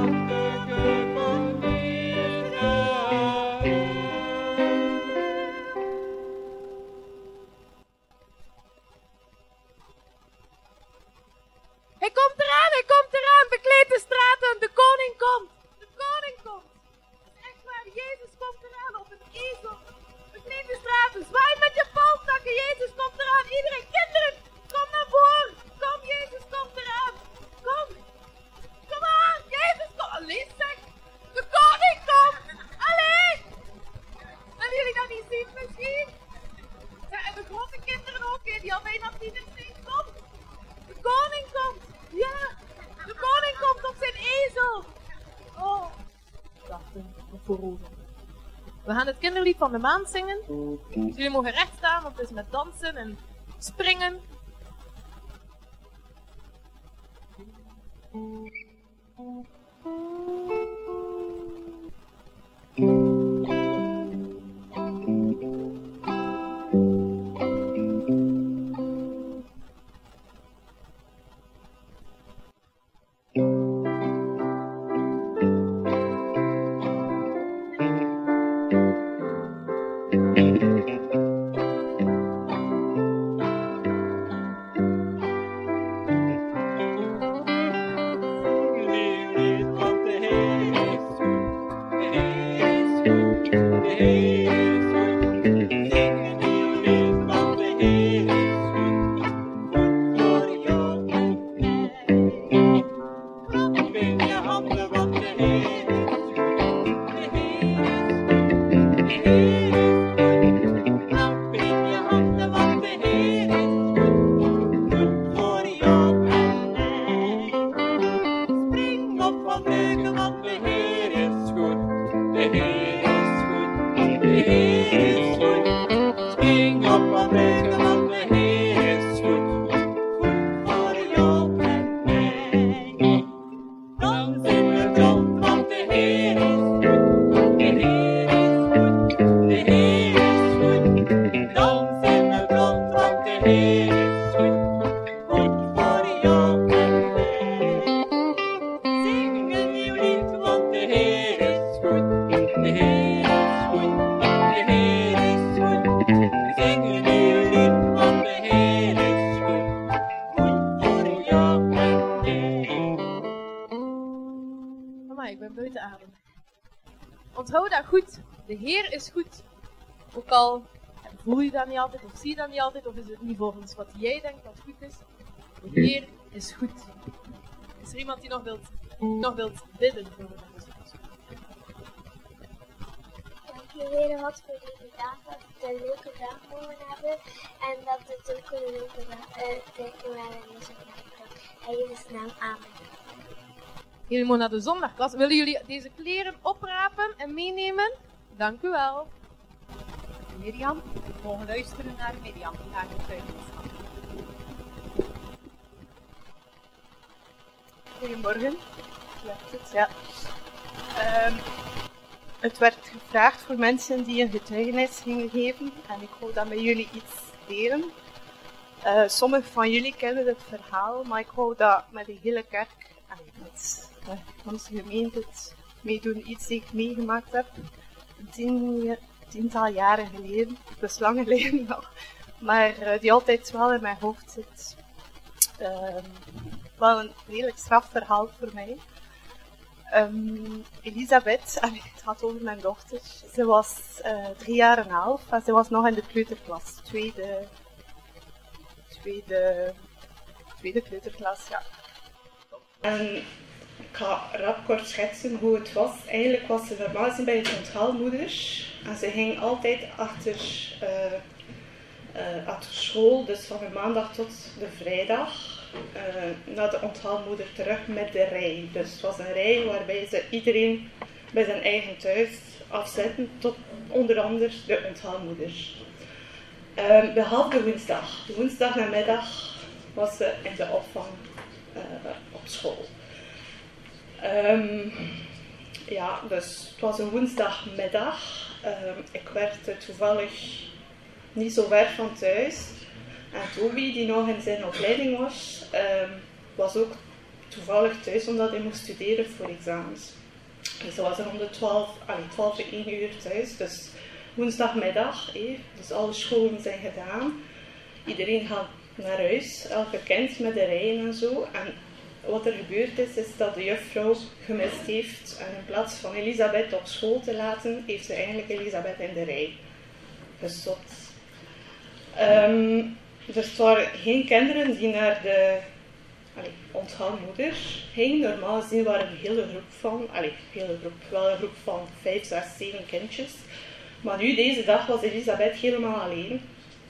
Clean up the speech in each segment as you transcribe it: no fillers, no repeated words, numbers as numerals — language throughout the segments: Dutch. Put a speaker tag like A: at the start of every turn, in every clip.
A: Hij komt eraan, bekleed de straten, de koning komt. De koning komt. Echt waar, Jezus komt eraan op een ezel. Bekleed de straten, zwaai met je palmtakken, Jezus komt eraan. Iedereen, kinderen, kom naar voren. Kom, Jezus komt eraan. Kom. Kom aan, Jezus komt. Allee, zeg. De koning komt. Allee. Willen jullie dat niet zien misschien? Ja, en de grote kinderen ook, die al bijna 10 en 10 komt. De koning komt. Ja, de koning komt op zijn ezel. Oh, dachten we voorover. We gaan het kinderlied van de maand zingen. Dus jullie mogen recht staan, want het is met dansen en springen. Onthoud dat goed. De Heer is goed. Ook al voel je dat niet altijd, of zie je dat niet altijd, of is het niet volgens wat jij denkt dat goed is. De Heer is goed. Is er iemand die nog wilt bidden voor ons?
B: Dank je, Heer God, voor deze dag, dat we een leuke dag mogen hebben en dat het ook een leuke tijd waren in deze dag. In Jezus' naam, amen.
A: Jullie mogen naar de zondagklas. Willen jullie deze kleren oprapen en meenemen? Dank u wel.
C: Mirjam, we mogen luisteren naar Mirjam. Die gaat getuigenis aan.
D: Goedemorgen. Ja. Het werd gevraagd voor mensen die een getuigenis gingen geven en ik hoop dat met jullie iets delen. Sommigen van jullie kennen het verhaal, maar ik hoop dat met de hele kerk met onze gemeente het meedoen iets die ik meegemaakt heb. Een tiental jaren geleden, dus lang geleden nog, maar die altijd wel in mijn hoofd zit. Wel een redelijk strafverhaal voor mij. Elisabeth, het gaat over mijn dochter, ze was 3 jaar en een half en ze was nog in de kleuterklas, tweede kleuterklas, ja. En ik ga rap kort schetsen hoe het was. Eigenlijk was ze normaal gezien bij het onthaalmoeder en ze ging altijd achter school, dus van de maandag tot de vrijdag, naar de onthaalmoeder terug met de rij. Dus het was een rij waarbij ze iedereen bij zijn eigen thuis afzetten, tot onder andere de onthaalmoeder. Behalve de woensdag. De woensdagnamiddag was ze in de opvang op school. Dus het was een woensdagmiddag. Ik werkte toevallig niet zo ver van thuis. En Toby, die nog in zijn opleiding was ook toevallig thuis omdat hij moest studeren voor examens. Dus dat was er om de 12 uur 1 uur thuis. Dus woensdagmiddag, dus alle scholen zijn gedaan. Iedereen gaat naar huis, elke kind met de rijen en zo. En wat er gebeurd is dat de juffrouw gemist heeft. En in plaats van Elisabeth op school te laten, heeft ze eigenlijk Elisabeth in de rij gestopt. Dus het waren geen kinderen die naar de onthaalmoeder gingen. Normaal gezien waren een hele groep van, wel een groep van 5, 6, 7 kindjes. Maar nu, deze dag, was Elisabeth helemaal alleen.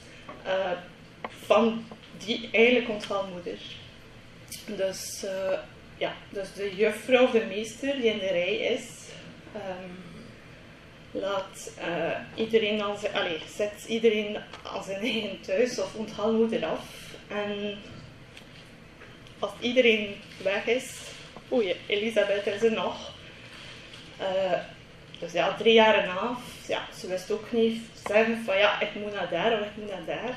D: Van die eigenlijk onthaalmoeder. Dus, dus de juffrouw, de meester die in de rij is, zet iedereen aan zijn eigen thuis of onthaalmoeder af. En als iedereen weg is, Elisabeth is er nog. Dus 3 jaar en een half, ze wist ook niet zeggen van ik moet naar daar of ik moet naar daar.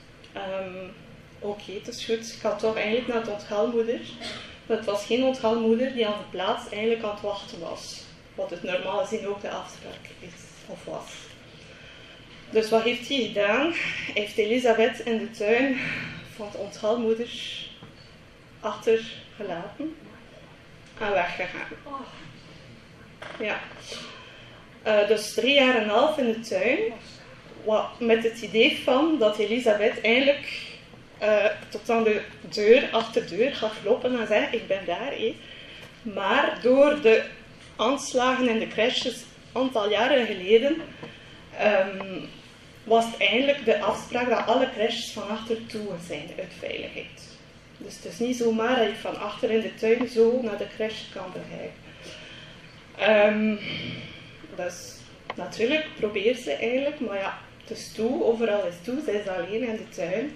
D: Oké, het is goed, ik ga toch eigenlijk naar de onthaalmoeder. Maar het was geen onthaalmoeder die aan de plaats eigenlijk aan het wachten was. Wat het normaal gezien ook de afspraak is, of was. Dus wat heeft hij gedaan? Hij heeft Elisabeth in de tuin van de onthaalmoeder achtergelaten en weggegaan. Ja. Dus 3 jaar en een half in de tuin, met het idee van dat Elisabeth eigenlijk tot aan de achterdeur gaat lopen en zeggen, ik ben daar. Maar door de aanslagen in de crèches een aantal jaren geleden, was het eigenlijk de afspraak dat alle crèches van achter toe zijn uit veiligheid. Dus het is niet zomaar dat je van achter in de tuin zo naar de crèche kan begrijpen. Dus natuurlijk probeert ze eigenlijk, maar het is toe, overal is toe, zij is alleen in de tuin.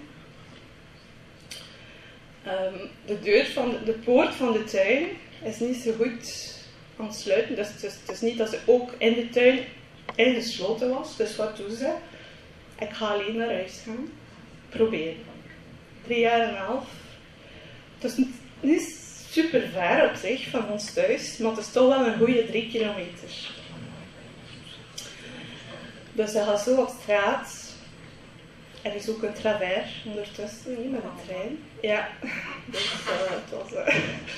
D: De poort van de tuin is niet zo goed aan het sluiten, dus het is niet dat ze ook in de tuin ingesloten was. Dus wat doet ze? Ik ga alleen naar huis gaan. Proberen. 3 jaar en een half. Het is niet super ver op zich van ons thuis, maar het is toch wel een goede 3 kilometer. Dus ze gaat zo op straat. Er is ook een travers ondertussen, met een trein. Ja, dus het was...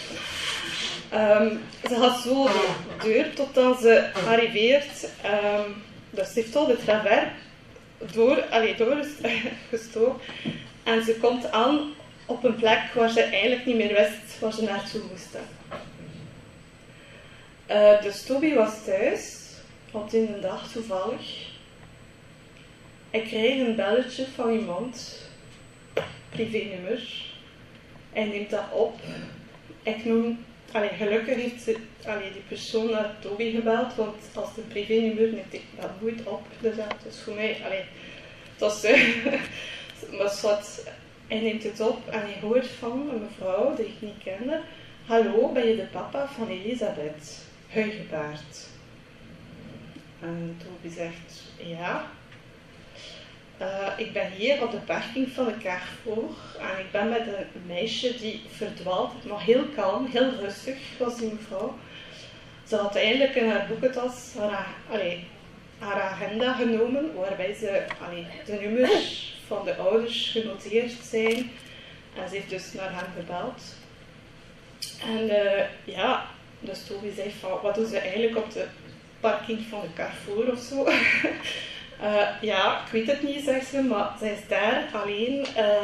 D: ze gaat zo de deur totdat ze arriveert. Dus ze heeft al de travers doorgestoken. En ze komt aan op een plek waar ze eigenlijk niet meer wist waar ze naartoe moesten. Dus Toby was thuis, op die dag toevallig. Ik kreeg een belletje van iemand, privénummer. Hij neemt dat op. Gelukkig heeft die persoon naar Toby gebeld, want als het een privénummer neemt ik dat nooit op. Dus voor mij, hij neemt het op en hij hoort van een mevrouw die ik niet kende. Hallo, ben je de papa van Elisabeth? Huigepaard. En Toby zegt, ja. Ik ben hier op de parking van de Carrefour en ik ben met een meisje die verdwaalt, maar heel kalm, heel rustig was die mevrouw. Ze had eigenlijk in haar boekentas haar agenda genomen, waarbij ze de nummers van de ouders genoteerd zijn. En ze heeft dus naar hem gebeld. En dus Toby zei van, wat doen ze eigenlijk op de parking van de Carrefour of zo? Ik weet het niet, zegt ze, maar zij is daar alleen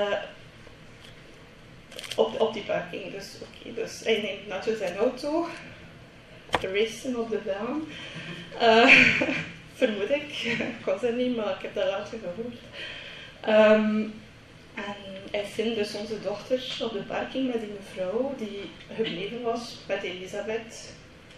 D: op die parking. Dus hij neemt natuurlijk zijn auto, racen op de baan. Vermoed ik. Ik was er niet, maar ik heb dat later gehoord. En hij vindt dus onze dochter op de parking met die mevrouw die gebleven was met Elisabeth.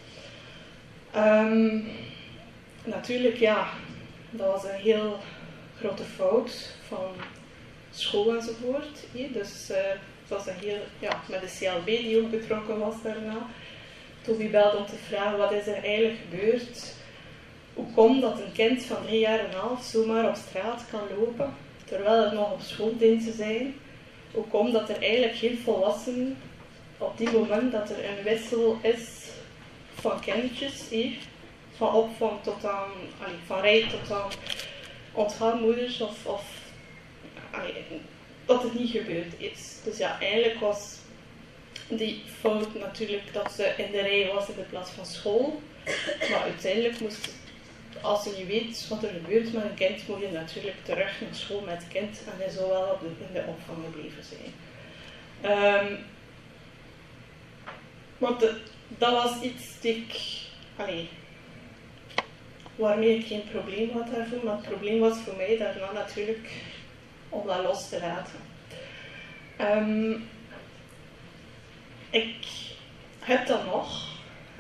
D: Natuurlijk, dat was een heel grote fout van school enzovoort. Dus het was een heel, met de CLB die ook betrokken was daarna. Toby belde om te vragen wat is er eigenlijk gebeurd. Hoe komt dat een kind van 3 jaar en een half zomaar op straat kan lopen, terwijl er nog op schooldiensten zijn? Hoe komt dat er eigenlijk geen volwassenen op die moment dat er een wissel is van kindjes, van opvang tot aan, van rij tot aan ontgaanmoeders of dat het niet gebeurd is. Dus ja, eigenlijk was die fout natuurlijk dat ze in de rij was in de plaats van school. Maar uiteindelijk moest het, als je niet weet wat er gebeurt met een kind, moet je natuurlijk terug naar school met het kind en hij zou wel in de opvang gebleven zijn. Want dat was iets die waarmee ik geen probleem had daarvoor, maar het probleem was voor mij daarna natuurlijk om dat los te laten. Ik heb dan nog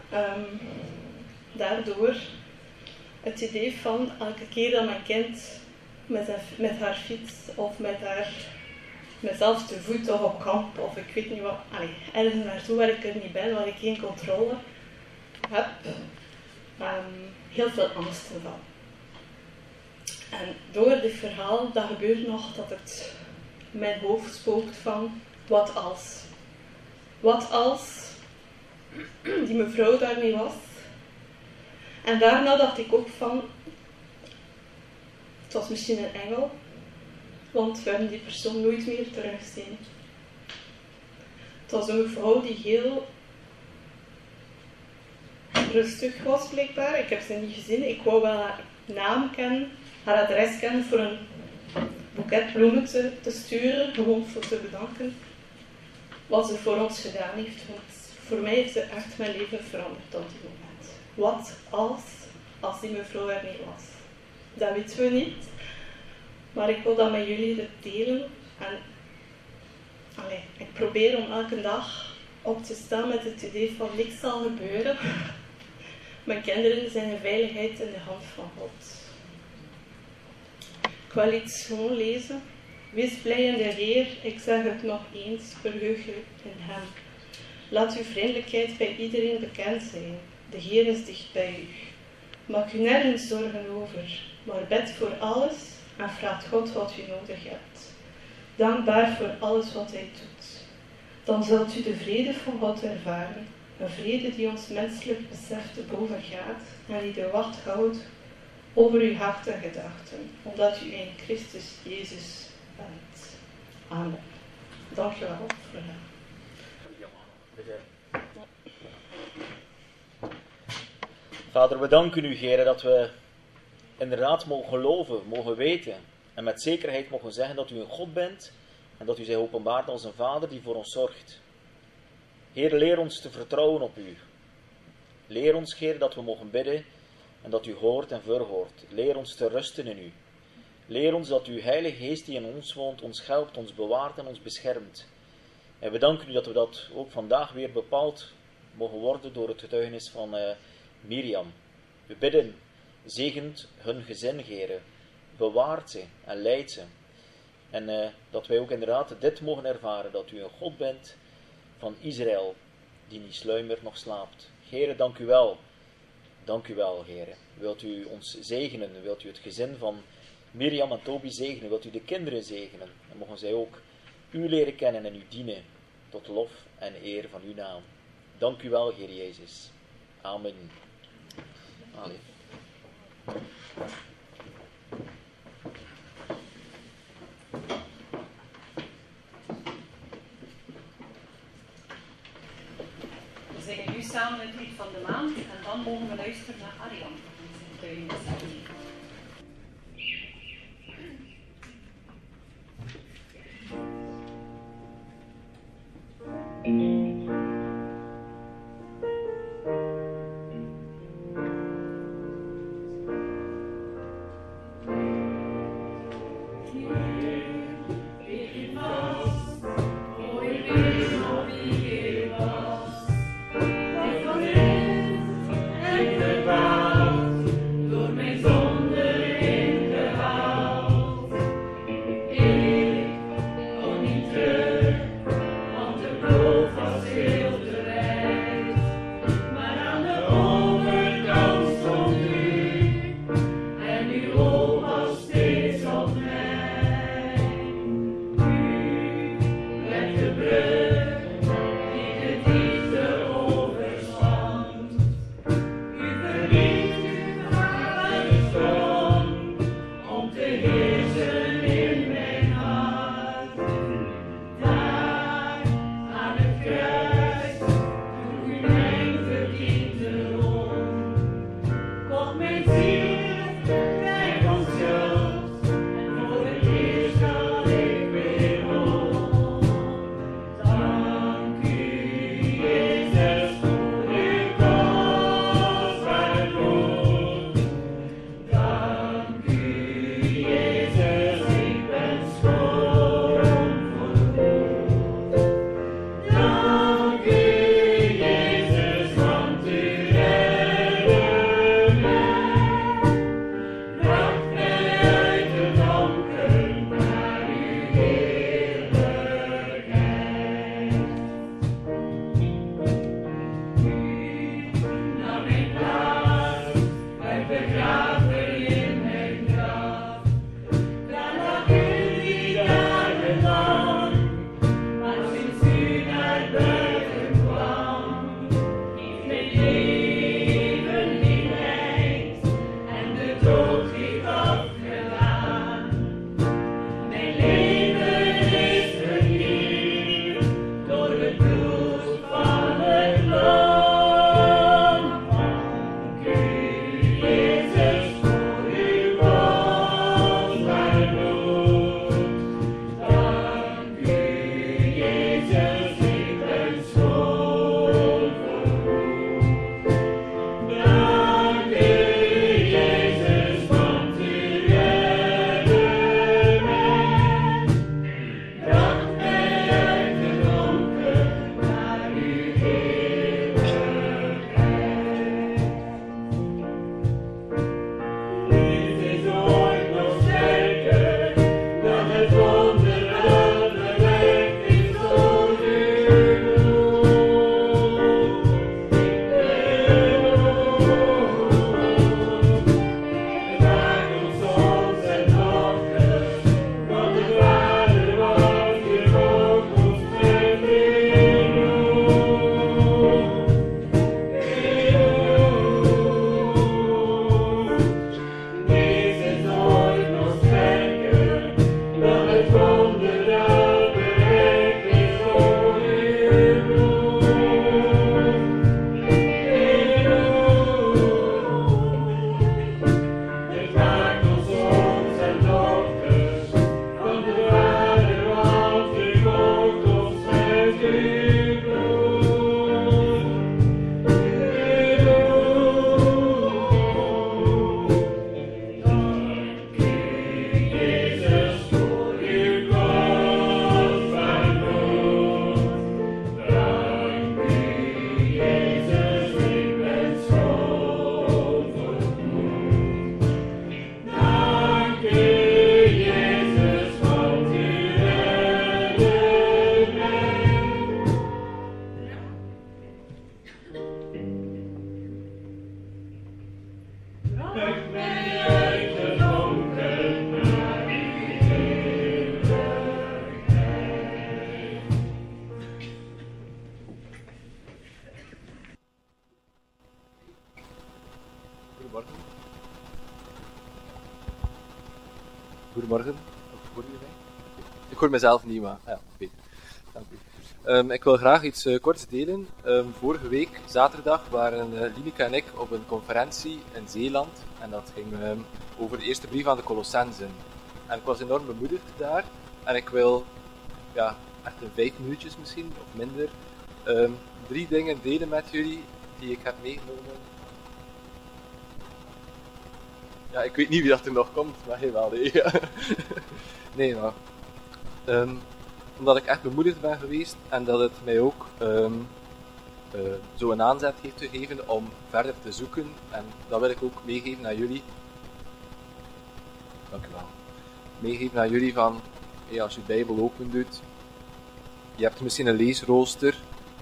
D: daardoor het idee van elke keer dat mijn kind met haar fiets of met mezelf te voet of op kamp of ik weet niet wat, ergens naartoe waar ik er niet ben, waar ik geen controle heb, heel veel angst van. En door dit verhaal, dat gebeurt nog dat het in mijn hoofd spookt van wat als. Wat als die mevrouw daar niet was. En daarna dacht ik ook van, het was misschien een engel, want we hebben die persoon nooit meer teruggezien. Het was een mevrouw die heel rustig was blijkbaar. Ik heb ze niet gezien. Ik wou wel haar naam kennen, haar adres kennen voor een boeket bloemen te sturen, gewoon voor te bedanken. Wat ze voor ons gedaan heeft, want voor mij heeft ze echt mijn leven veranderd op die moment. Wat als die mevrouw er niet was? Dat weten we niet. Maar ik wil dat met jullie delen. En ik probeer om elke dag op te staan met het idee van niks zal gebeuren. Mijn kinderen zijn in veiligheid in de hand van God. Ik wil iets gewoon lezen. Wees blij in de Heer, ik zeg het nog eens, verheug u in Hem. Laat uw vriendelijkheid bij iedereen bekend zijn. De Heer is dicht bij u. Maak u nergens zorgen over, maar bid voor alles en vraag God wat u nodig hebt. Dankbaar voor alles wat Hij doet. Dan zult u de vrede van God ervaren. Een vrede die ons menselijk besef te boven gaat en die de wacht houdt over uw hart en gedachten, omdat u in Christus Jezus bent. Amen. Dank je wel voor dat.
E: Vader, we danken u, Heer, dat we inderdaad mogen geloven, mogen weten en met zekerheid mogen zeggen dat u een God bent en dat u zich openbaart als een Vader die voor ons zorgt. Heer, leer ons te vertrouwen op u. Leer ons, Heer, dat we mogen bidden en dat u hoort en verhoort. Leer ons te rusten in u. Leer ons dat uw Heilige Geest die in ons woont, ons helpt, ons bewaart en ons beschermt. En we danken u dat we dat ook vandaag weer bepaald mogen worden door het getuigenis van Mirjam. We bidden, zegent hun gezin, Heere, bewaart ze en leidt ze. En dat wij ook inderdaad dit mogen ervaren, dat u een God bent van Israël, die niet sluimert nog slaapt. Heere, dank u wel. Dank u wel, Heere. Wilt u ons zegenen? Wilt u het gezin van Mirjam en Toby zegenen? Wilt u de kinderen zegenen? En mogen zij ook u leren kennen en u dienen, tot lof en eer van uw naam. Dank u wel, Heer Jezus. Amen. Amen.
C: We zingen nu samen het lied van de maand en dan mogen we luisteren naar Arjan.
F: Goedemorgen. Goedemorgen. Hoor je mij? Ik hoor mezelf niet, maar ja, oké. Dank u. Ik wil graag iets korts delen. Vorige week, zaterdag, waren Lineke en ik op een conferentie in Zeeland. En dat ging over de eerste brief aan de Colossenzen. En ik was enorm bemoedigd daar. En ik wil, echt in 5 minuutjes misschien, of minder, 3 dingen delen met jullie die ik heb meegenomen. Ja, ik weet niet wie dat er nog komt, maar heel wel. Nee, nee maar... omdat ik echt bemoedigd ben geweest en dat het mij ook zo een aanzet heeft gegeven om verder te zoeken. En dat wil ik ook meegeven aan jullie. Dank u wel. Meegeven aan jullie van, als je de Bijbel open doet, je hebt misschien een leesrooster.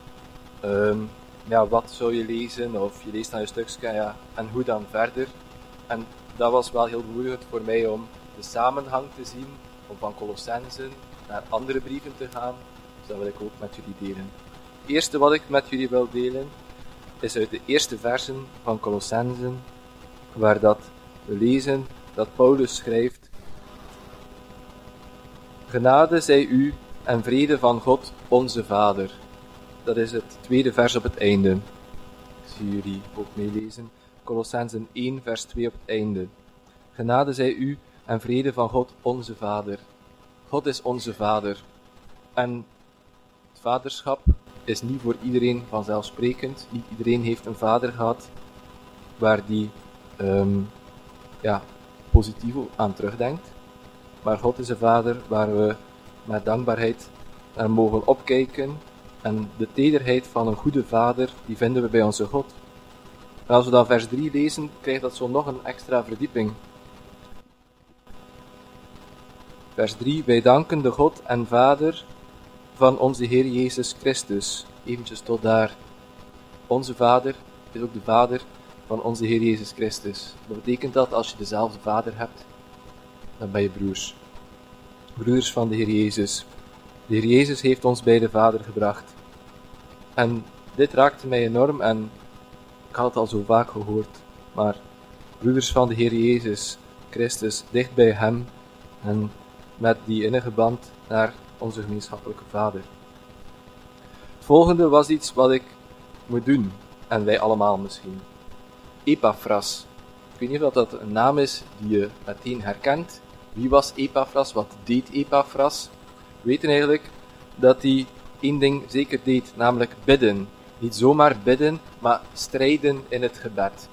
F: Wat zou je lezen? Of je leest dan een stukje, en hoe dan verder? En dat was wel heel bemoedigend voor mij om de samenhang te zien, om van Colossenzen naar andere brieven te gaan. Dus dat wil ik ook met jullie delen. Het eerste wat ik met jullie wil delen, is uit de eerste versen van Colossenzen, waar dat we lezen dat Paulus schrijft: Genade zij u en vrede van God onze Vader. Dat is het tweede vers op het einde. Ik zie jullie ook meelezen. Colossenzen 1 vers 2 op het einde. Genade zij u en vrede van God onze Vader. God is onze Vader. En het vaderschap is niet voor iedereen vanzelfsprekend. Niet iedereen heeft een vader gehad waar die positief aan terugdenkt. Maar God is een Vader waar we met dankbaarheid naar mogen opkijken. En de tederheid van een goede Vader, die vinden we bij onze God. En als we dan vers 3 lezen, krijgt dat zo nog een extra verdieping. Vers 3, wij danken de God en Vader van onze Heer Jezus Christus. Eventjes tot daar. Onze Vader is ook de Vader van onze Heer Jezus Christus. Dat betekent dat als je dezelfde Vader hebt, dan ben je broers. Broers van de Heer Jezus. De Heer Jezus heeft ons bij de Vader gebracht. En dit raakte mij enorm en ik had het al zo vaak gehoord. Maar broeders van de Heer Jezus Christus, dicht bij Hem en met die innige band naar onze gemeenschappelijke Vader. Het volgende was iets wat ik moet doen, en wij allemaal misschien. Epaphras. Ik weet niet of dat een naam is die je meteen herkent. Wie was Epaphras? Wat deed Epaphras? We weten eigenlijk dat hij 1 ding zeker deed, namelijk bidden. Niet zomaar bidden, maar strijden in het gebed.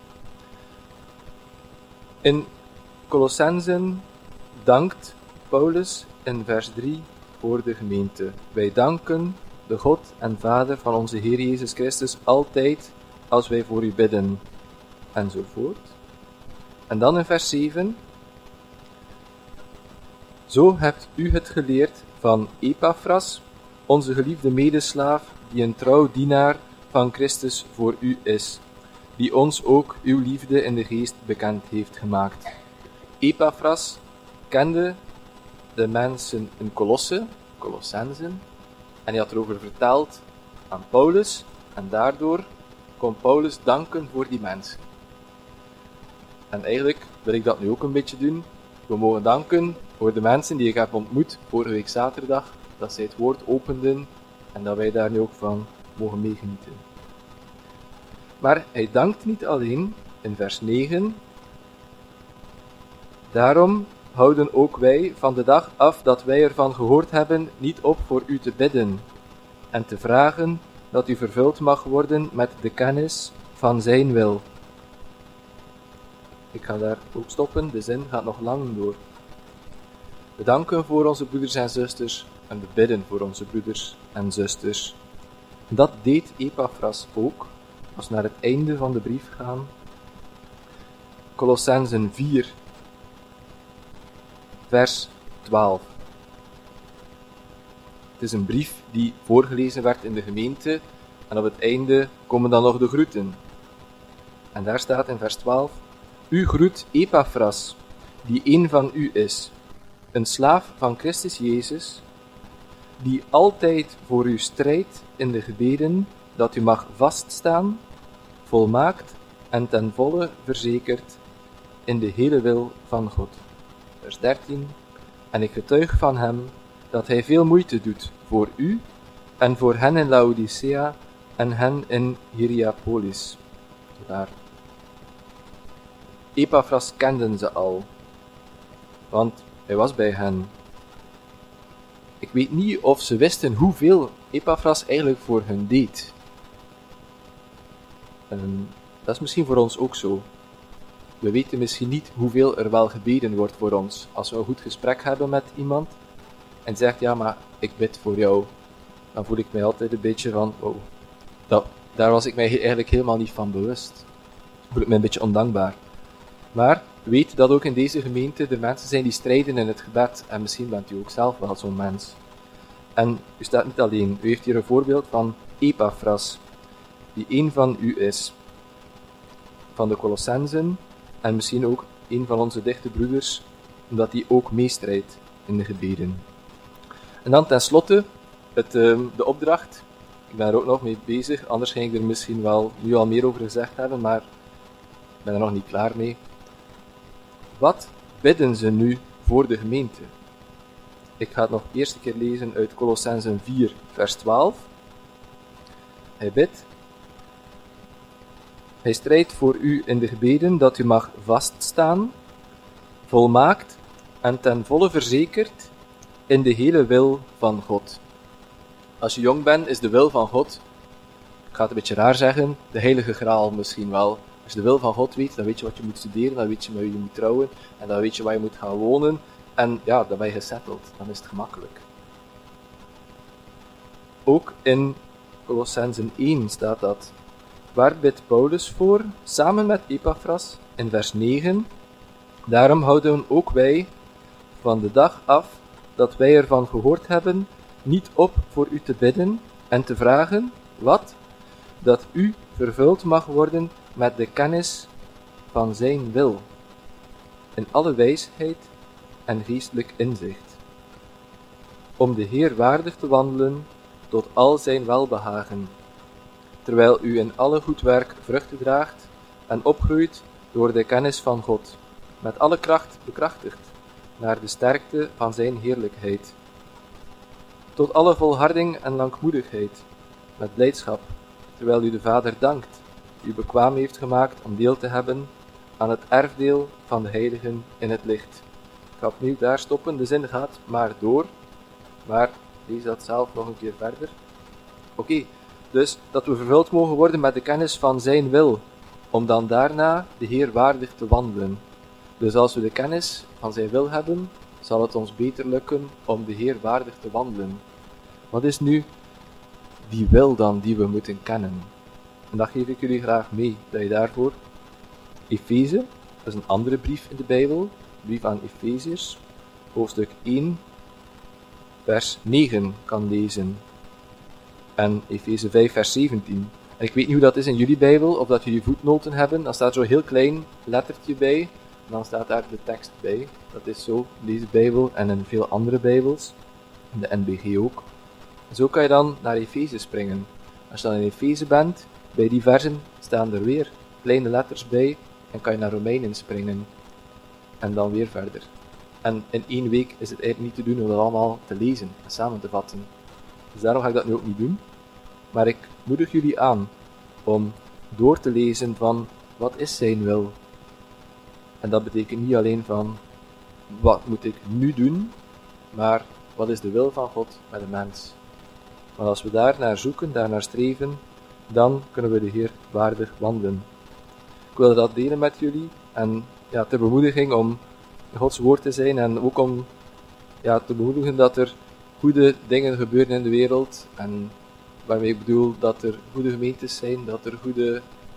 F: In Colossenzen dankt Paulus in vers 3 voor de gemeente. Wij danken de God en Vader van onze Heer Jezus Christus altijd als wij voor u bidden. Enzovoort. En dan in vers 7. Zo hebt u het geleerd van Epaphras, onze geliefde medeslaaf, die een trouw dienaar van Christus voor u is, die ons ook uw liefde in de geest bekend heeft gemaakt. Epaphras kende de mensen in Colossenzen, en hij had erover verteld aan Paulus, en daardoor kon Paulus danken voor die mensen. En eigenlijk wil ik dat nu ook een beetje doen. We mogen danken voor de mensen die ik heb ontmoet vorige week zaterdag, dat zij het woord openden en dat wij daar nu ook van mogen meegenieten. Maar hij dankt niet alleen in vers 9. Daarom houden ook wij van de dag af dat wij ervan gehoord hebben niet op voor u te bidden en te vragen dat u vervuld mag worden met de kennis van zijn wil. Ik ga daar ook stoppen, de zin gaat nog lang door. We danken voor onze broeders en zusters en we bidden voor onze broeders en zusters. Dat deed Epaphras ook, als we naar het einde van de brief gaan. Colossenzen 4, vers 12. Het is een brief die voorgelezen werd in de gemeente en op het einde komen dan nog de groeten. En daar staat in vers 12: U groet Epaphras, die een van u is, een slaaf van Christus Jezus, die altijd voor u strijdt in de gebeden, dat u mag vaststaan, volmaakt en ten volle verzekerd in de hele wil van God. Vers 13. En ik getuig van hem dat hij veel moeite doet voor u en voor hen in Laodicea en hen in Hierapolis. Daar. Epaphras kenden ze al, want hij was bij hen. Ik weet niet of ze wisten hoeveel Epaphras eigenlijk voor hen deed. Dat is misschien voor ons ook zo. We weten misschien niet hoeveel er wel gebeden wordt voor ons. Als we een goed gesprek hebben met iemand en zegt, ja, maar ik bid voor jou, dan voel ik mij altijd een beetje van, wow, daar was ik mij eigenlijk helemaal niet van bewust. Voel ik mij een beetje ondankbaar. Maar weet dat ook in deze gemeente er mensen zijn die strijden in het gebed. En misschien bent u ook zelf wel zo'n mens. En u staat niet alleen. U heeft hier een voorbeeld van Epaphras, die een van u is. Van de Colossensen. En misschien ook een van onze dichte broeders, omdat die ook meestrijdt in de gebeden. En dan tenslotte de opdracht. Ik ben er ook nog mee bezig, anders ging ik er misschien wel nu al meer over gezegd hebben, maar ik ben er nog niet klaar mee. Wat bidden ze nu voor de gemeente? Ik ga het nog eerst een keer lezen uit Colossensen 4, vers 12. Hij bidt: Hij strijdt voor u in de gebeden dat u mag vaststaan, volmaakt en ten volle verzekerd in de hele wil van God. Als je jong bent, is de wil van God, ik ga het een beetje raar zeggen, de heilige graal misschien wel. Als je de wil van God weet, dan weet je wat je moet studeren, dan weet je met wie je moet trouwen, en dan weet je waar je moet gaan wonen, en ja, dan ben je gesetteld, dan is het gemakkelijk. Ook in Colossensen 1 staat dat. Waar bidt Paulus voor, samen met Epaphras, in vers 9. Daarom houden ook wij van de dag af dat wij ervan gehoord hebben, niet op voor u te bidden en te vragen, wat? Dat u vervuld mag worden met de kennis van zijn wil, in alle wijsheid en geestelijk inzicht, om de Heer waardig te wandelen tot al zijn welbehagen, terwijl u in alle goed werk vruchten draagt en opgroeit door de kennis van God, met alle kracht bekrachtigd, naar de sterkte van zijn heerlijkheid, tot alle volharding en langmoedigheid, met blijdschap, terwijl u de Vader dankt, die u bekwaam heeft gemaakt om deel te hebben aan het erfdeel van de heiligen in het licht. Ik ga opnieuw daar stoppen, de zin gaat maar door, maar lees dat zelf nog een keer verder. Oké, dus dat we vervuld mogen worden met de kennis van zijn wil, om dan daarna de Heer waardig te wandelen. Dus als we de kennis van zijn wil hebben, zal het ons beter lukken om de Heer waardig te wandelen. Wat is nu die wil dan die we moeten kennen? En dat geef ik jullie graag mee, dat je daarvoor Efeze, dat is een andere brief in de Bijbel, brief aan Efeziërs, hoofdstuk 1, vers 9 kan lezen. En Efeze 5, vers 17. En ik weet niet hoe dat is in jullie Bijbel, of dat jullie voetnoten hebben. Dan staat zo'n heel klein lettertje bij, en dan staat daar de tekst bij. Dat is zo in deze Bijbel en in veel andere Bijbels, in de NBG ook. En zo kan je dan naar Efeze springen. Als je dan in Efeze bent, bij die versen staan er weer kleine letters bij, en kan je naar Romeinen springen. En dan weer verder. En in 1 week is het eigenlijk niet te doen om dat allemaal te lezen en samen te vatten. Dus daarom ga ik dat nu ook niet doen. Maar ik moedig jullie aan om door te lezen van wat is zijn wil. En dat betekent niet alleen van wat moet ik nu doen, maar wat is de wil van God met de mens. Want als we daar naar zoeken, daar naar streven, dan kunnen we de Heer waardig wandelen. Ik wil dat delen met jullie en ja, ter bemoediging om Gods woord te zijn en ook om te bemoedigen dat er goede dingen gebeuren in de wereld, en waarmee ik bedoel dat er goede gemeentes zijn, dat er goede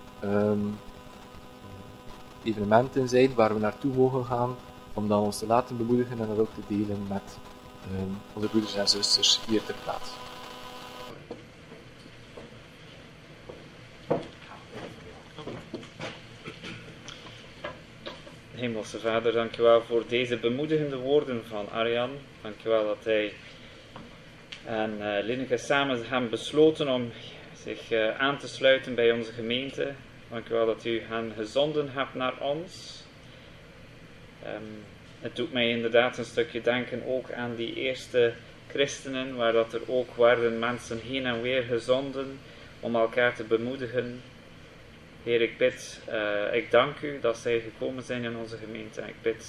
F: evenementen zijn waar we naartoe mogen gaan, om dan ons te laten bemoedigen en dat ook te delen met onze broeders en zusters hier ter plaatse.
G: Hemelse Vader, dankjewel voor deze bemoedigende woorden van Arjan. Dankjewel dat hij en Linneke samen hebben besloten om zich aan te sluiten bij onze gemeente. Dank u wel dat u hen gezonden hebt naar ons. Het doet mij inderdaad een stukje denken ook aan die eerste christenen, waar dat er ook werden mensen heen en weer gezonden om elkaar te bemoedigen. Heer, ik dank u dat zij gekomen zijn in onze gemeente. En ik bid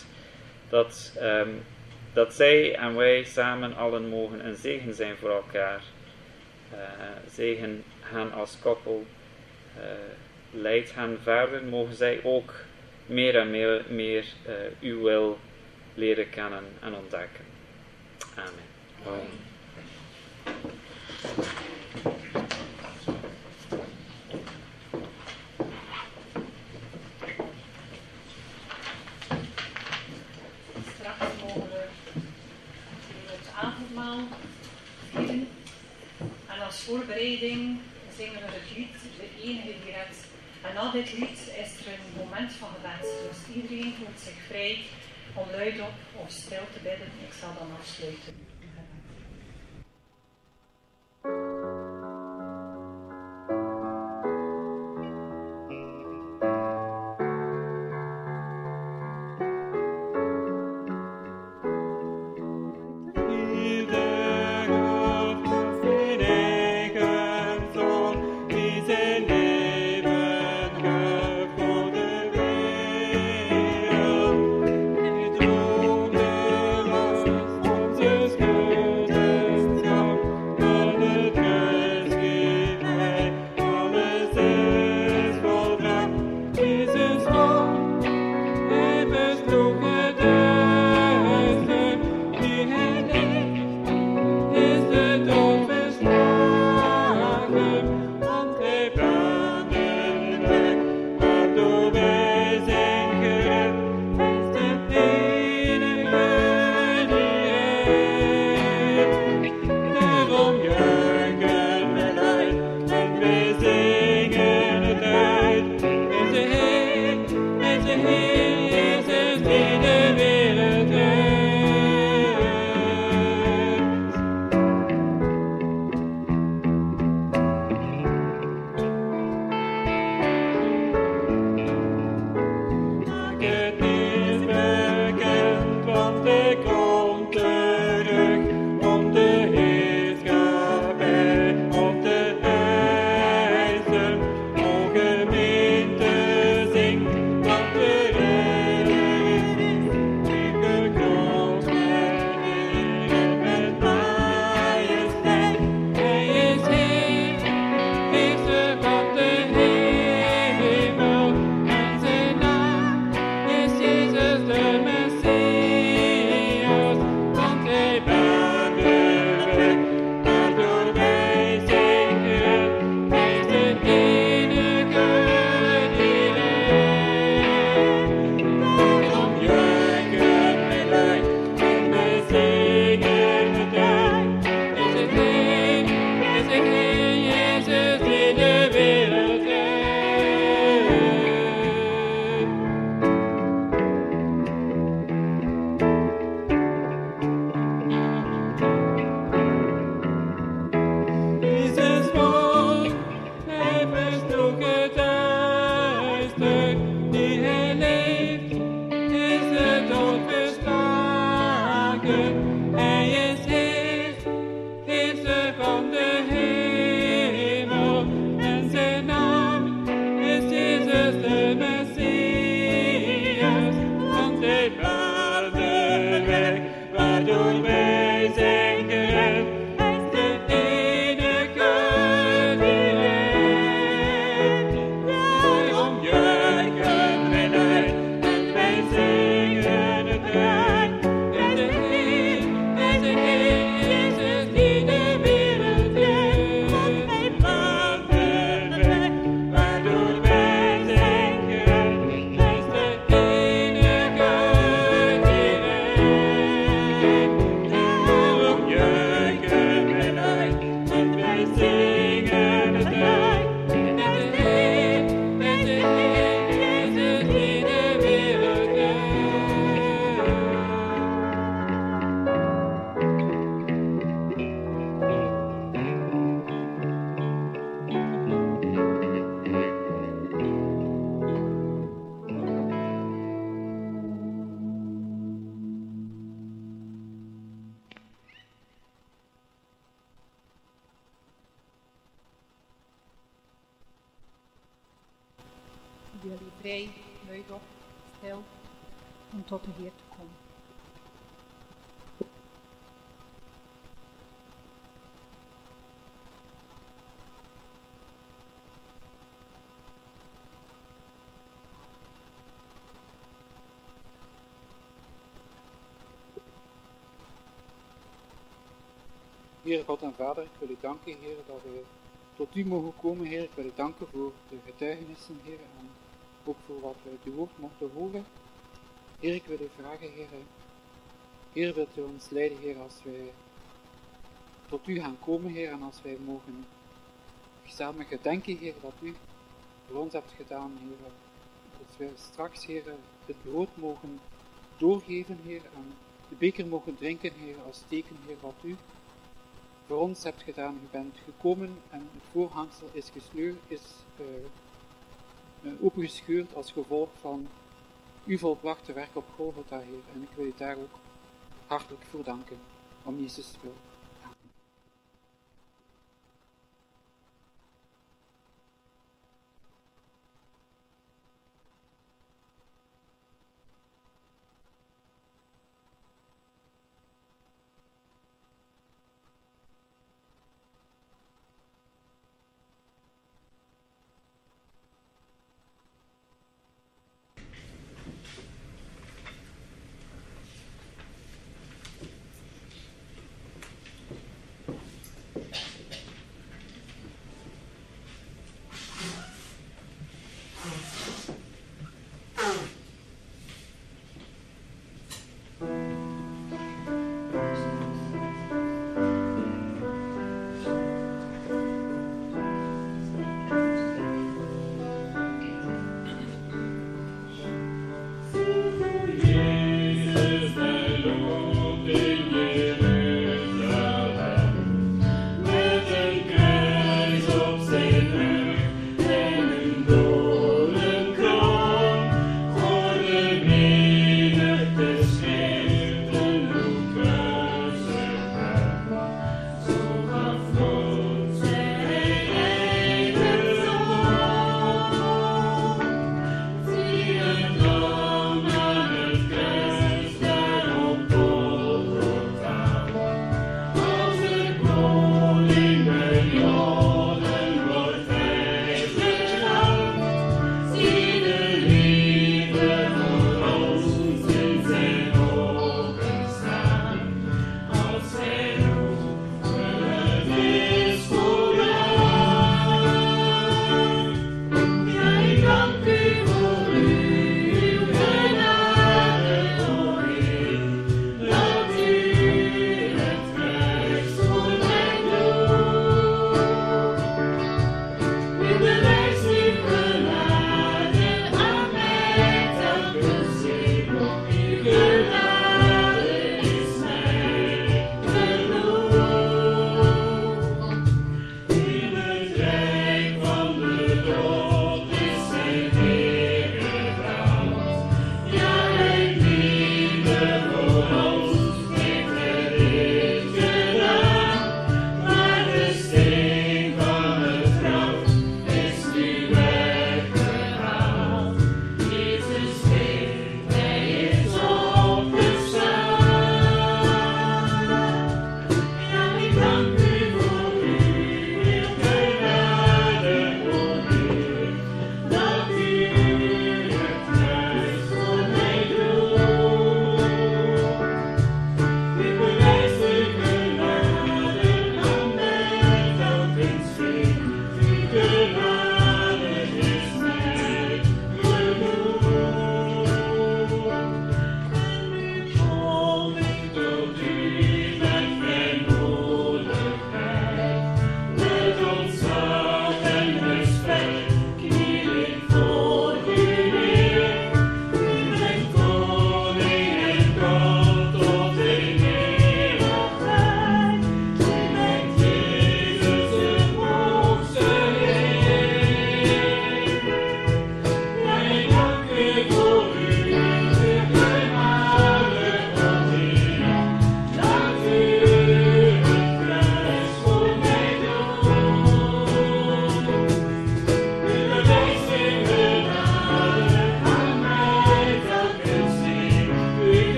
G: dat zij en wij samen allen mogen een zegen zijn voor elkaar. Zegen hen als koppel. Leid hen verder. Mogen zij ook meer en meer uw wil leren kennen en ontdekken. Amen.
F: Amen.
H: Straks mogen we het avondmaal vieren. En als voorbereiding zingen we het lied, de enige die redt. En na dit lied is er een moment van gebed. Dus iedereen voelt zich vrij om luidop of stil te bidden. Ik zal dan afsluiten. jullie vrij, luidop, stil, om tot de Heer te komen.
I: Heer God en Vader, ik wil u danken, Heer, dat we tot u mogen komen, Heer. Ik wil u danken voor de getuigenissen, Heer, en ook voor wat we uit uw woord mochten horen. Heer, ik wil u vragen, Heer, Heer, wilt u ons leiden, Heer, als wij tot u gaan komen, Heer, en als wij mogen samen gedenken, Heer, dat u voor ons hebt gedaan, Heer. Dat wij straks, Heer, het brood mogen doorgeven, Heer, en de beker mogen drinken, Heer, als teken, Heer, wat u voor ons hebt gedaan. U bent gekomen en het voorhangsel is opengescheurd als gevolg van uw volbrachte werk op Golgotha, Heer. En ik wil u daar ook hartelijk voor danken, om Jezus wil.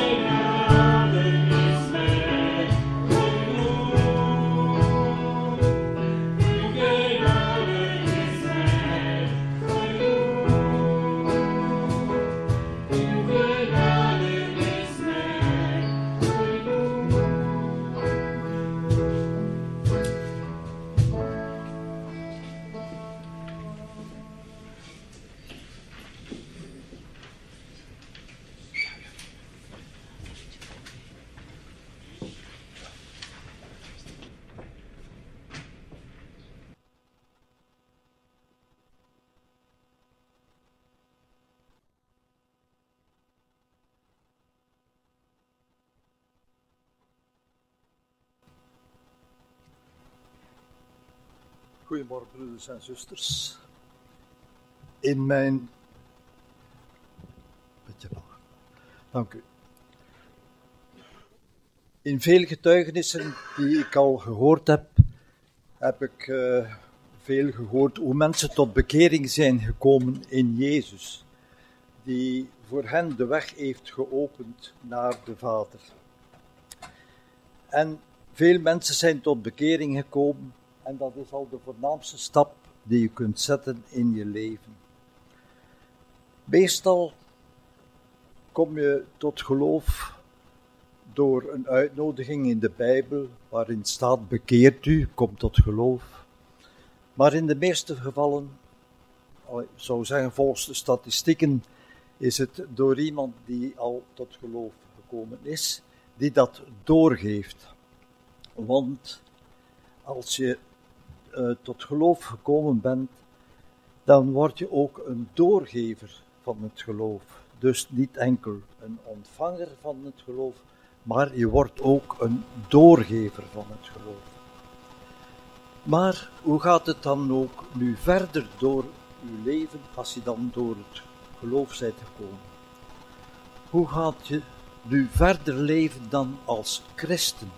J: Goedemorgen broeders en zusters. In mijn... Beetje langer. Dank u. In veel getuigenissen die ik al gehoord heb, heb ik veel gehoord hoe mensen tot bekering zijn gekomen in Jezus, die voor hen de weg heeft geopend naar de Vader. En veel mensen zijn tot bekering gekomen. En dat is al de voornaamste stap die je kunt zetten in je leven. Meestal kom je tot geloof door een uitnodiging in de Bijbel, waarin staat: bekeert u, kom tot geloof. Maar in de meeste gevallen, ik zou zeggen volgens de statistieken, is het door iemand die al tot geloof gekomen is, die dat doorgeeft. Want als je tot geloof gekomen bent, dan word je ook een doorgever van het geloof. Dus niet enkel een ontvanger van het geloof, maar je wordt ook een doorgever van het geloof. Maar hoe gaat het dan ook nu verder door je leven als je dan door het geloof bent gekomen? Hoe gaat je nu verder leven dan als christen?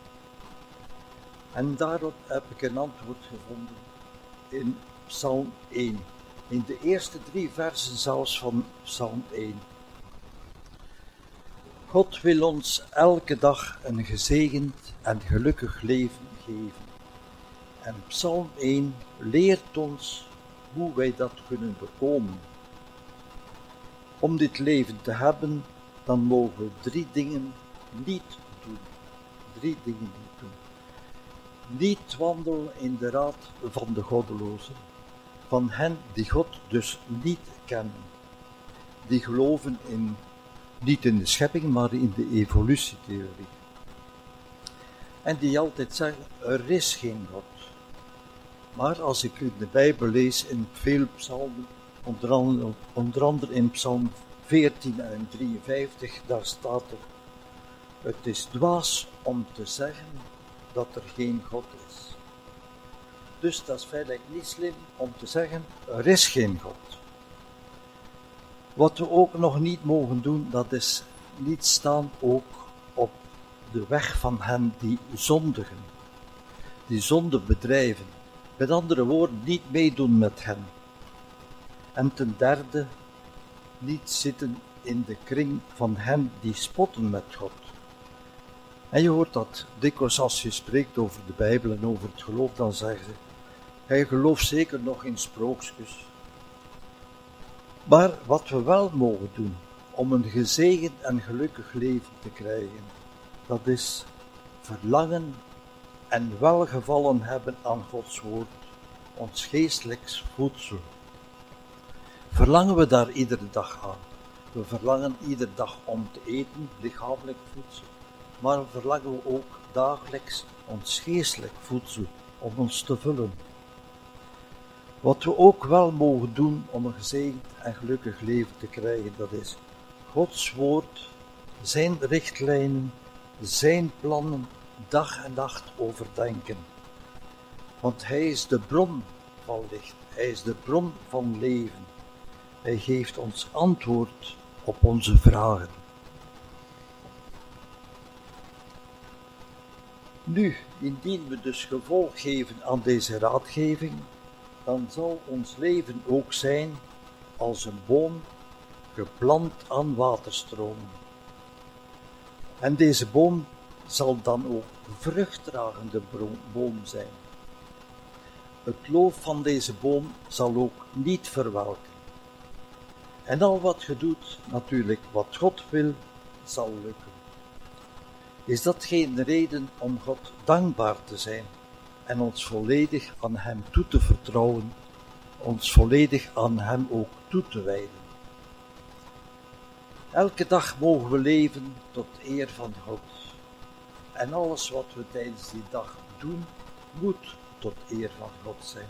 J: En daarop heb ik een antwoord gevonden in Psalm 1. In de eerste 3 versen zelfs van Psalm 1. God wil ons elke dag een gezegend en gelukkig leven geven. En Psalm 1 leert ons hoe wij dat kunnen bekomen. Om dit leven te hebben, dan mogen we 3 dingen niet doen. 3 dingen niet doen. Niet wandelen in de raad van de goddelozen, van hen die God dus niet kennen, die geloven niet in de schepping, maar in de evolutietheorie. En die altijd zeggen, er is geen God. Maar als ik in de Bijbel lees in veel psalmen, onder andere in Psalm 14 en 53, daar staat er: het is dwaas om te zeggen dat er geen God is. Dus dat is feitelijk niet slim om te zeggen, er is geen God. Wat we ook nog niet mogen doen, dat is niet staan ook op de weg van hen die zondigen, die zonde bedrijven. Met andere woorden, niet meedoen met hen. En ten derde, niet zitten in de kring van hen die spotten met God. En je hoort dat dikwijls als je spreekt over de Bijbel en over het geloof, dan zeggen ze, hij gelooft zeker nog in sprookjes. Maar wat we wel mogen doen om een gezegend en gelukkig leven te krijgen, dat is verlangen en welgevallen hebben aan Gods woord, ons geestelijks voedsel. Verlangen we daar iedere dag aan? We verlangen iedere dag om te eten, lichamelijk voedsel, maar verlangen we ook dagelijks ons geestelijk voedsel om ons te vullen. Wat we ook wel mogen doen om een gezegend en gelukkig leven te krijgen, dat is Gods woord, zijn richtlijnen, zijn plannen dag en nacht overdenken. Want hij is de bron van licht, hij is de bron van leven. Hij geeft ons antwoord op onze vragen. Nu, indien we dus gevolg geven aan deze raadgeving, dan zal ons leven ook zijn als een boom geplant aan waterstromen. En deze boom zal dan ook vruchtdragende boom zijn. Het loof van deze boom zal ook niet verwelken. En al wat je doet, natuurlijk wat God wil, zal lukken. Is dat geen reden om God dankbaar te zijn en ons volledig aan Hem toe te vertrouwen, ons volledig aan Hem ook toe te wijden? Elke dag mogen we leven tot eer van God. En alles wat we tijdens die dag doen, moet tot eer van God zijn.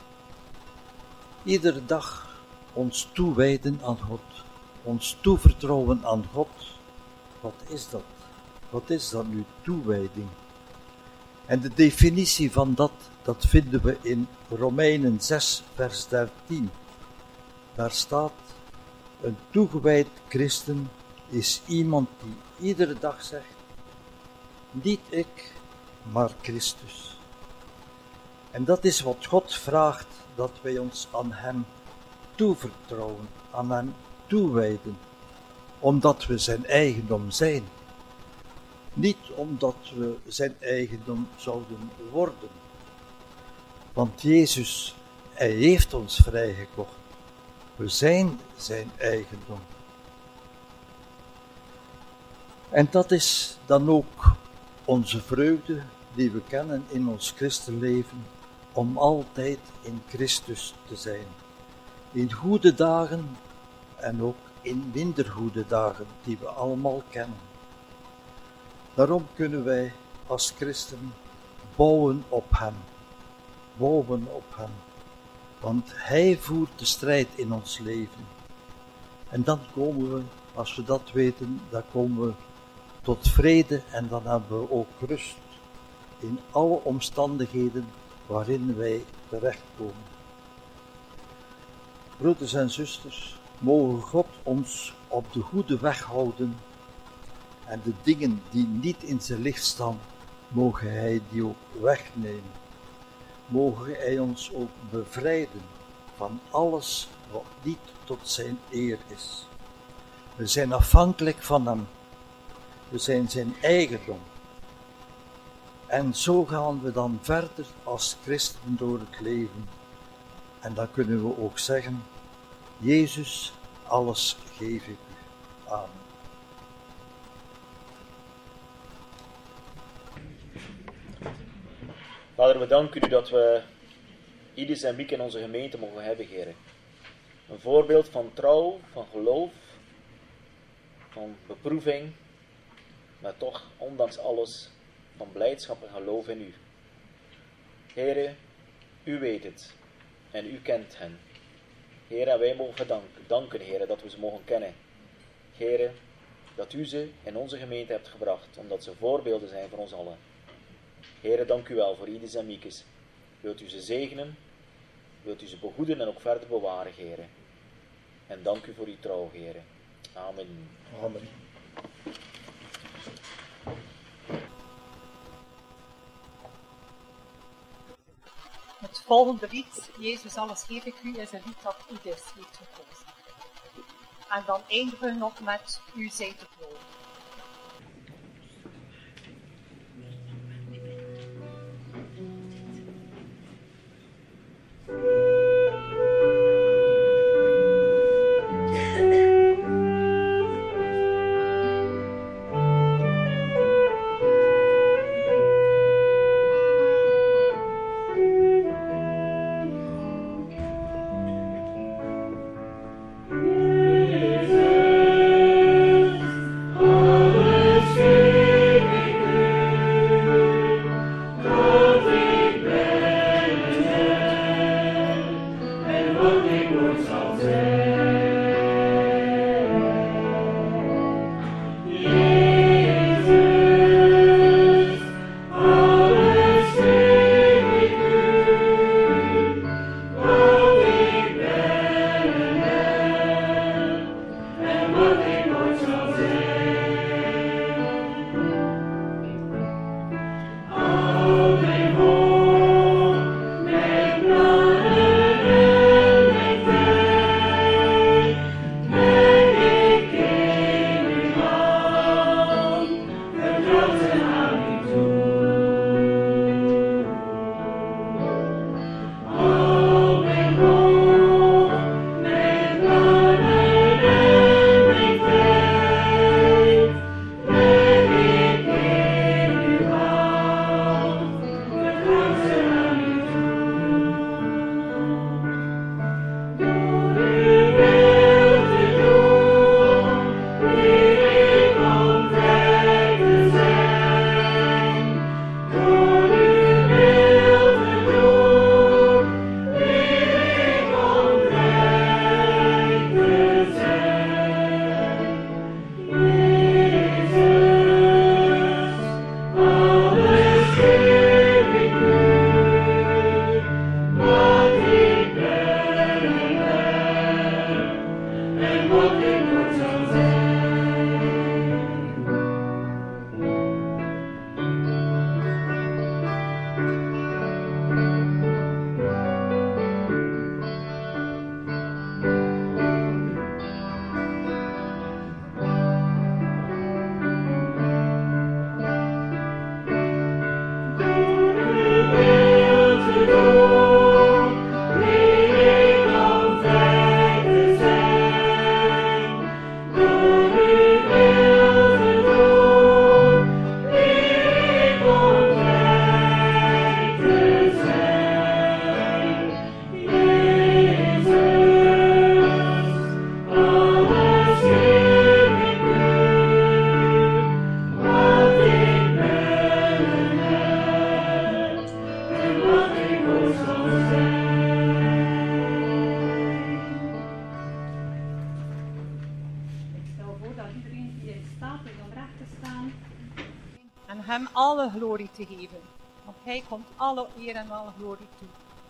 J: Iedere dag ons toewijden aan God, ons toevertrouwen aan God. Wat is dat? Wat is dan nu toewijding? En de definitie van dat vinden we in Romeinen 6, vers 13. Daar staat: een toegewijd christen is iemand die iedere dag zegt: niet ik, maar Christus. En dat is wat God vraagt, dat wij ons aan Hem toevertrouwen, aan Hem toewijden, omdat we zijn eigendom zijn. Niet omdat we zijn eigendom zouden worden. Want Jezus, Hij heeft ons vrijgekocht. We zijn zijn eigendom. En dat is dan ook onze vreugde die we kennen in ons christenleven, om altijd in Christus te zijn. In goede dagen en ook in minder goede dagen die we allemaal kennen. Daarom kunnen wij als christen bouwen op Hem. Bouwen op Hem. Want Hij voert de strijd in ons leven. En dan komen we, als we dat weten, dan komen we tot vrede en dan hebben we ook rust in alle omstandigheden waarin wij terechtkomen. Broeders en zusters, mogen God ons op de goede weg houden en de dingen die niet in zijn licht staan, mogen Hij die ook wegnemen. Mogen Hij ons ook bevrijden van alles wat niet tot zijn eer is. We zijn afhankelijk van Hem. We zijn zijn eigendom. En zo gaan we dan verder als christen door het leven. En dan kunnen we ook zeggen: Jezus, alles geef ik u. Amen.
E: Vader, we danken u dat we Idis en Mieke in onze gemeente mogen hebben, Heer. Een voorbeeld van trouw, van geloof, van beproeving, maar toch, ondanks alles, van blijdschap en geloof in u. Heere, u weet het en u kent hen. Heere, en wij mogen danken, Heere, dat we ze mogen kennen. Heere, dat u ze in onze gemeente hebt gebracht, omdat ze voorbeelden zijn voor ons allen. Heere, dank u wel voor Idis en Miekes. Wilt u ze zegenen, wilt u ze behoeden en ook verder bewaren, Heere. En dank u voor uw trouw, Heere. Amen.
J: Amen.
H: Het volgende lied, Jezus, alles geef ik u, is een lied dat Idis heeft gekozen. En dan eindigen we nog met U zijt het woord.
K: Jezus,
H: hem alle glorie te geven. Want hij komt alle eer en alle glorie toe.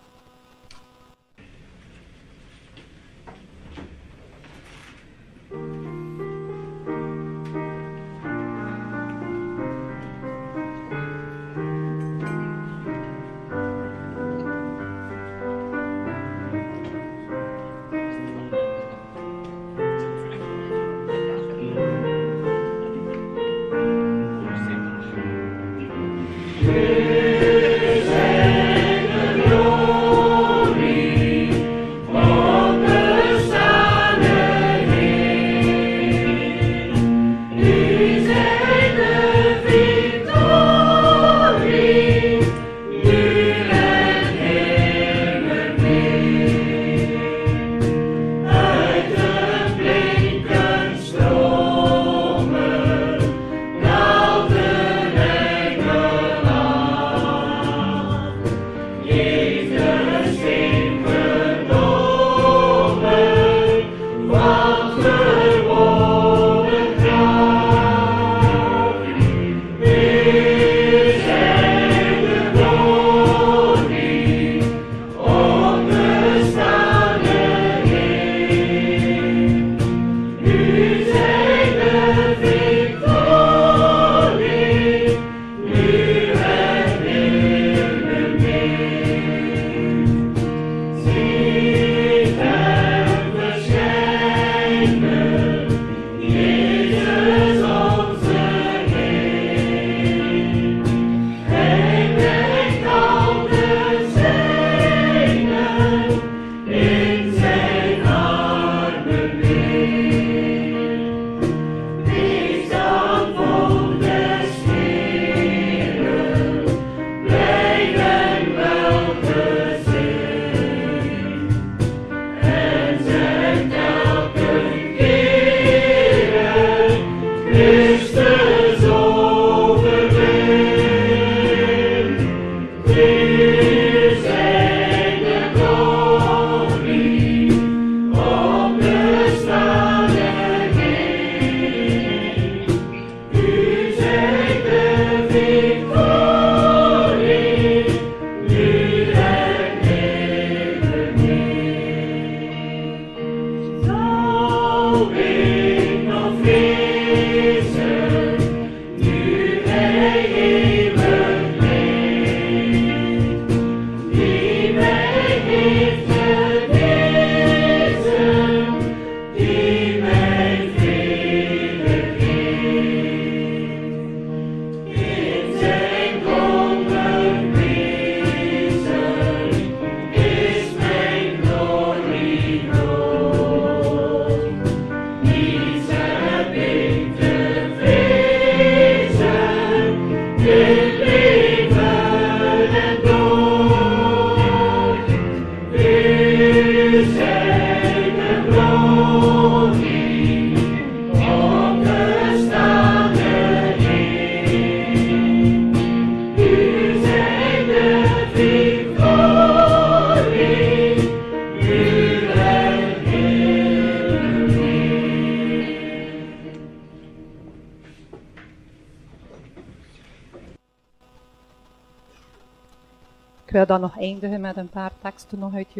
H: Ik wil dan nog eindigen met een paar teksten nog uit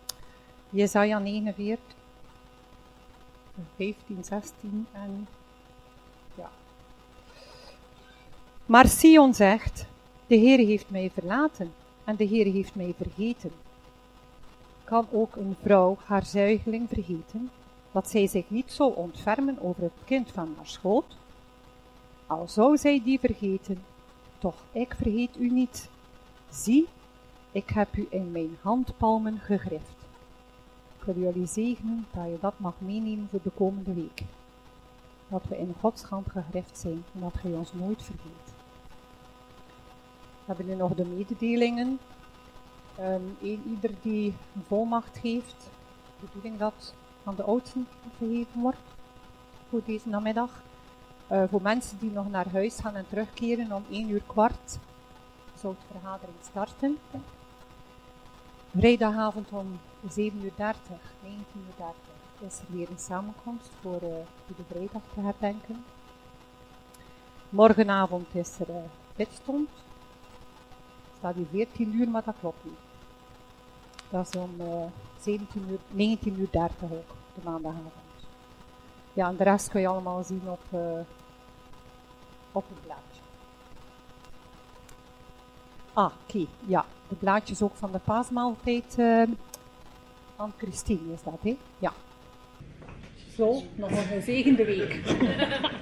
H: Jesaja 49, 15, 16 en ja. Maar Sion zegt, de Heer heeft mij verlaten en de Heer heeft mij vergeten. Kan ook een vrouw haar zuigeling vergeten, dat zij zich niet zou ontfermen over het kind van haar schoot? Al zou zij die vergeten, toch ik vergeet u niet. Zie, ik heb u in mijn handpalmen gegrift. Ik wil jullie zegenen dat je dat mag meenemen voor de komende week. Dat we in Gods hand gegrift zijn en dat Hij ons nooit vergeet. We hebben nu nog de mededelingen. Ieder die een volmacht heeft, de bedoeling dat aan de oudsten gegeven wordt voor deze namiddag. Voor mensen die nog naar huis gaan en terugkeren om 1:15 zou de vergadering starten. Vrijdagavond om 7:30, 19:30 is er weer een samenkomst voor de vrijdag te herdenken. Morgenavond is er bidstond. Staat hier 14 uur, maar dat klopt niet. Dat is om 19:30 ook, de maandagavond. Ja, en de rest kun je allemaal zien op het blaadje. Oké. Ja. De blaadjes ook van de paasmaaltijd aan Christine is dat, hè? Ja. Zo, nog een gezegende week.